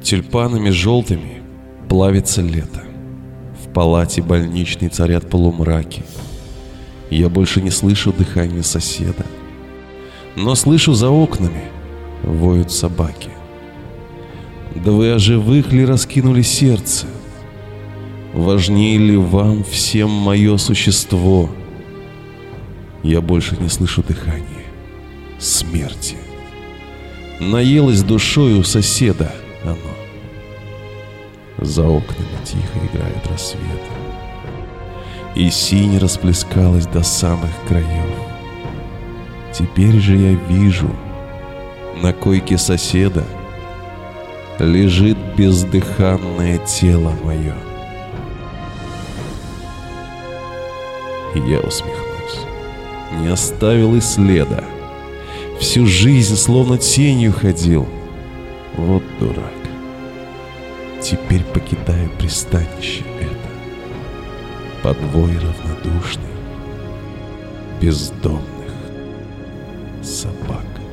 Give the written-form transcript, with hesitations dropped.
Тюльпанами желтыми плавится лето. В палате больничной царят полумраки. Я больше не слышу дыхания соседа, но слышу за окнами воют собаки. Да вы о живых ли раскинули сердце? Важнее ли вам всем мое существо? Я больше не слышу дыхания смерти. Наелось душой у соседа оно. За окнами тихо играют рассветы, и синь расплескалась до самых краев. Теперь же я вижу, на койке соседа лежит бездыханное тело мое. Я усмехнусь. Не оставил и следа. Всю жизнь словно тенью ходил. Вот дурак. Теперь покидаю пристанище это, подвой равнодушный бездомных собак.